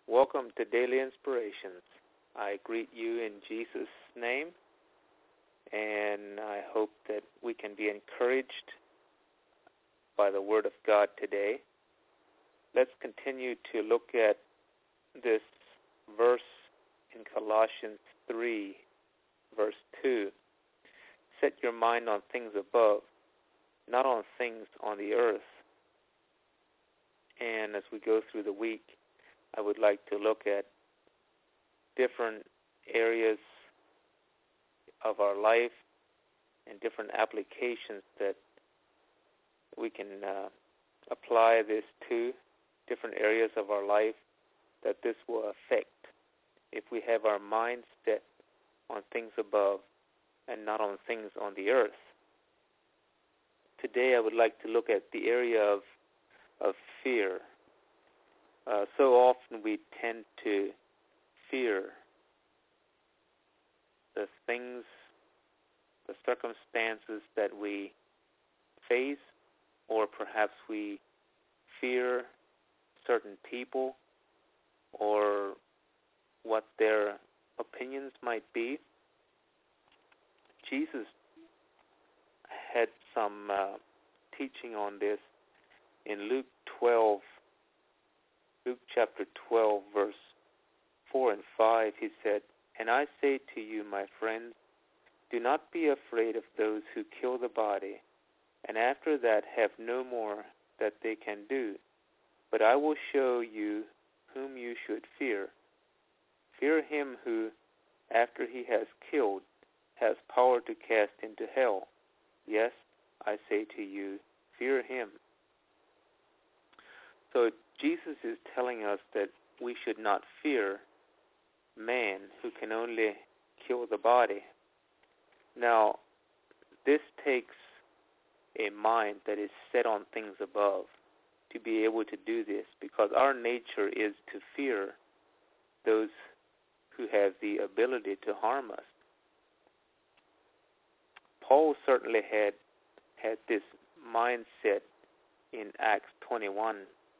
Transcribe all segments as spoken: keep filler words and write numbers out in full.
Welcome to Daily Inspirations. I greet you in Jesus' name, and I hope that we can be encouraged by the Word of God today. Let's continue to look at this verse in Colossians three, verse two. Set your mind on things above, not on things on the earth. And as we go through the week, I would like to look at different areas of our life and different applications that we can uh, apply this to, different areas of our life that this will affect if we have our mind set on things above and not on things on the earth. Today I would like to look at the area of, of fear. Uh, so often we tend to fear the things, the circumstances that we face, or perhaps we fear certain people or what their opinions might be. Jesus had some uh, teaching on this in Luke twelve. Luke chapter twelve, verse four and five, he said, "And I say to you, my friends, do not be afraid of those who kill the body, and after that have no more that they can do. But I will show you whom you should fear. Fear him who, after he has killed, has power to cast into hell. Yes, I say to you, fear him." So Jesus is telling us that we should not fear man who can only kill the body. Now, this takes a mind that is set on things above to be able to do this, because our nature is to fear those who have the ability to harm us. Paul certainly had had this mindset in Acts twenty-one,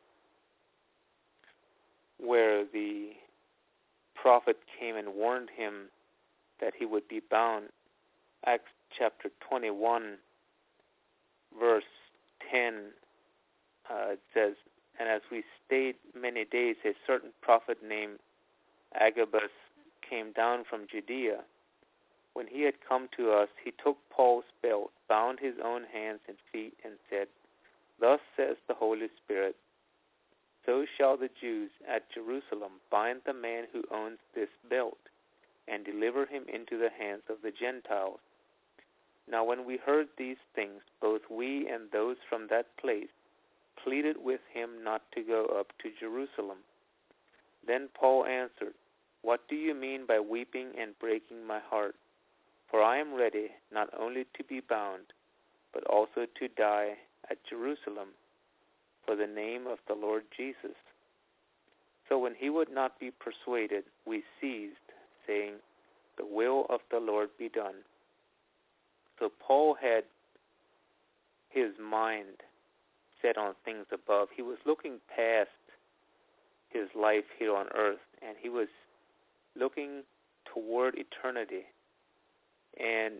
where the prophet came and warned him that he would be bound. Acts chapter twenty-one, verse ten, uh, it says, "And as we stayed many days, a certain prophet named Agabus came down from Judea. When he had come to us, he took Paul's belt, bound his own hands and feet, and said, 'Thus says the Holy Spirit, so shall the Jews at Jerusalem bind the man who owns this belt and deliver him into the hands of the Gentiles.' Now when we heard these things, both we and those from that place pleaded with him not to go up to Jerusalem. Then Paul answered, 'What do you mean by weeping and breaking my heart? For I am ready not only to be bound, but also to die at Jerusalem for the name of the Lord Jesus.' So when he would not be persuaded, we ceased, saying, 'The will of the Lord be done.'" So Paul had his mind set on things above. He was looking past his life here on earth, and he was looking toward eternity. And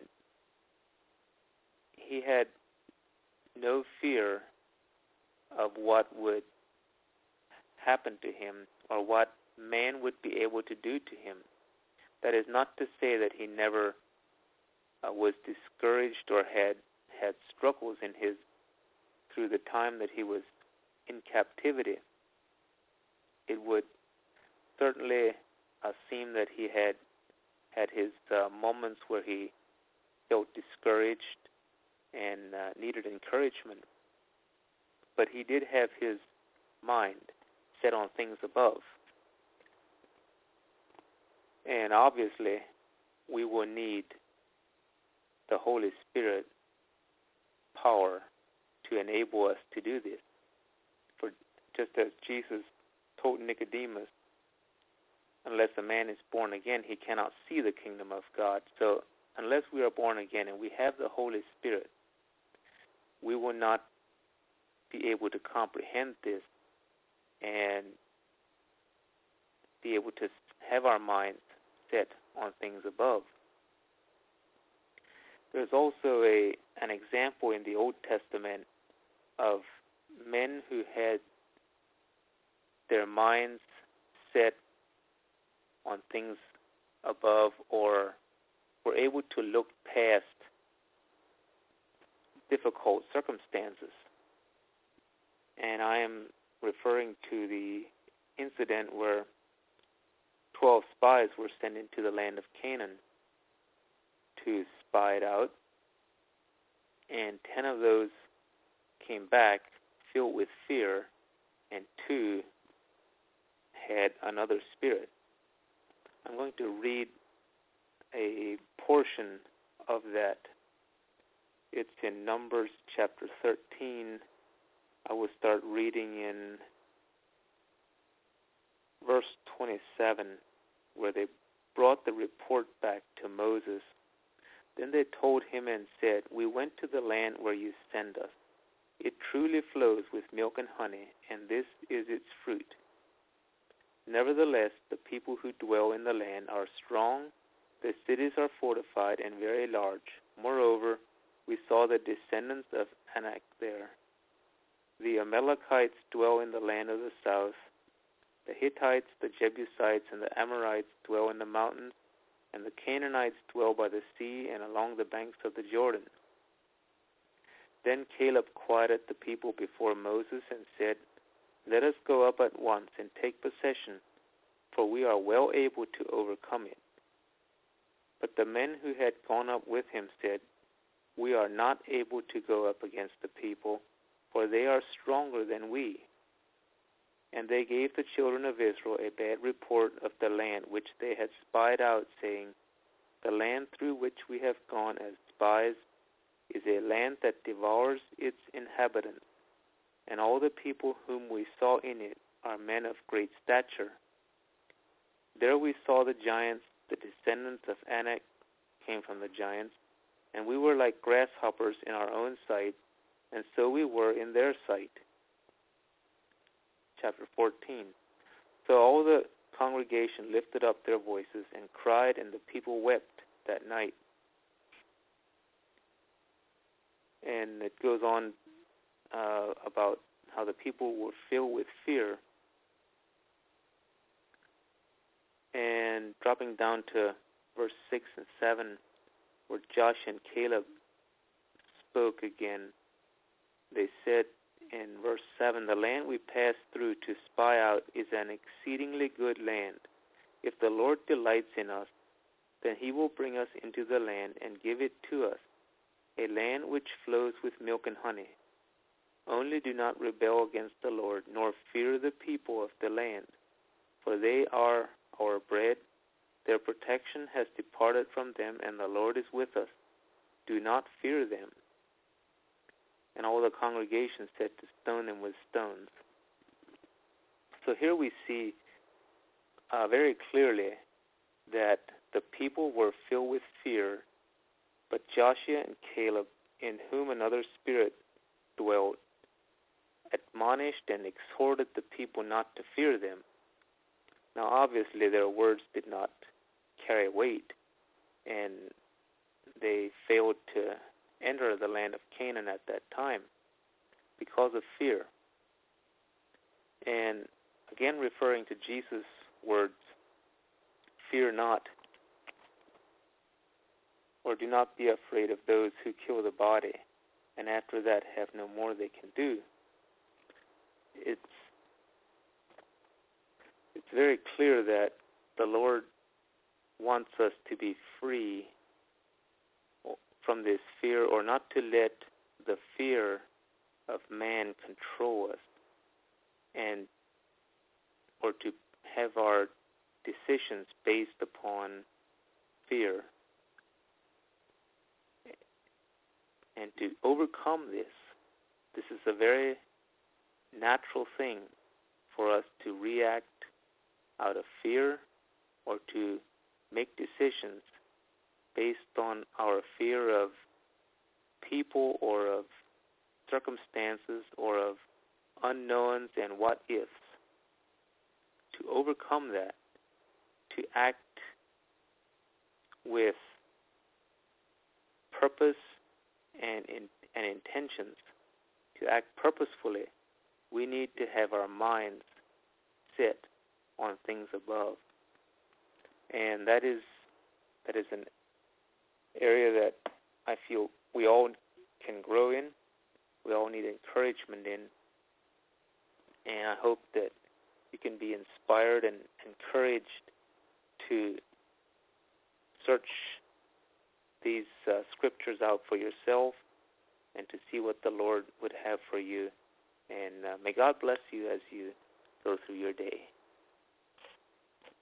he had no fear of what would happen to him or what man would be able to do to him. That is not to say that he never uh, was discouraged or had had struggles in his through the time that he was in captivity. It would certainly uh, seem that he had had his uh, moments where he felt discouraged and uh, needed encouragement. But he did have his mind set on things above. And obviously, we will need the Holy Spirit power to enable us to do this. For just as Jesus told Nicodemus, unless a man is born again, he cannot see the kingdom of God. So unless we are born again and we have the Holy Spirit, we will not be able to comprehend this and be able to have our minds set on things above. There's also a an example in the Old Testament of men who had their minds set on things above, or were able to look past difficult circumstances. And I am referring to the incident where twelve spies were sent into the land of Canaan to spy it out, and ten of those came back filled with fear, and two had another spirit. I'm going to read a portion of that. It's in Numbers chapter thirteen. I will start reading in verse twenty-seven, where they brought the report back to Moses. Then they told him and said, "We went to the land where you sent us. It truly flows with milk and honey, and this is its fruit. Nevertheless, the people who dwell in the land are strong, the cities are fortified and very large. Moreover, we saw the descendants of Anak there. The Amalekites dwell in the land of the south. The Hittites, the Jebusites, and the Amorites dwell in the mountains, and the Canaanites dwell by the sea and along the banks of the Jordan." Then Caleb quieted the people before Moses and said, "Let us go up at once and take possession, for we are well able to overcome it." But the men who had gone up with him said, "We are not able to go up against the people, for they are stronger than we." And they gave the children of Israel a bad report of the land which they had spied out, saying, "The land through which we have gone as spies is a land that devours its inhabitants, and all the people whom we saw in it are men of great stature. There we saw the giants, the descendants of Anak came from the giants, and we were like grasshoppers in our own sight, and so we were in their sight." Chapter fourteen. So all the congregation lifted up their voices and cried, and the people wept that night. And it goes on uh, about how the people were filled with fear. And dropping down to verse six and seven, where Joshua and Caleb spoke again, they said in verse seven, "The land we passed through to spy out is an exceedingly good land. If the Lord delights in us, then he will bring us into the land and give it to us, a land which flows with milk and honey. Only do not rebel against the Lord, nor fear the people of the land, for they are our bread. Their protection has departed from them, and the Lord is with us. Do not fear them." And all the congregation said to stone them with stones. So here we see uh, very clearly that the people were filled with fear, but Joshua and Caleb, in whom another spirit dwelt, admonished and exhorted the people not to fear them. Now obviously their words did not carry weight, and they failed to enter the land of Canaan at that time because of fear. And again, referring to Jesus' words, "Fear not, or do not be afraid of those who kill the body, and after that have no more they can do." It's it's very clear that the Lord wants us to be free from this fear, or not to let the fear of man control us, and or to have our decisions based upon fear. And to overcome this, this is a very natural thing for us to react out of fear, or to make decisions based on our fear of people, or of circumstances, or of unknowns and what ifs. To overcome that, to act with purpose and in, and intentions, to act purposefully, we need to have our minds set on things above. And that is that is an area that I feel we all can grow in, we all need encouragement in, and I hope that you can be inspired and encouraged to search these uh, scriptures out for yourself and to see what the Lord would have for you. And uh, may God bless you as you go through your day.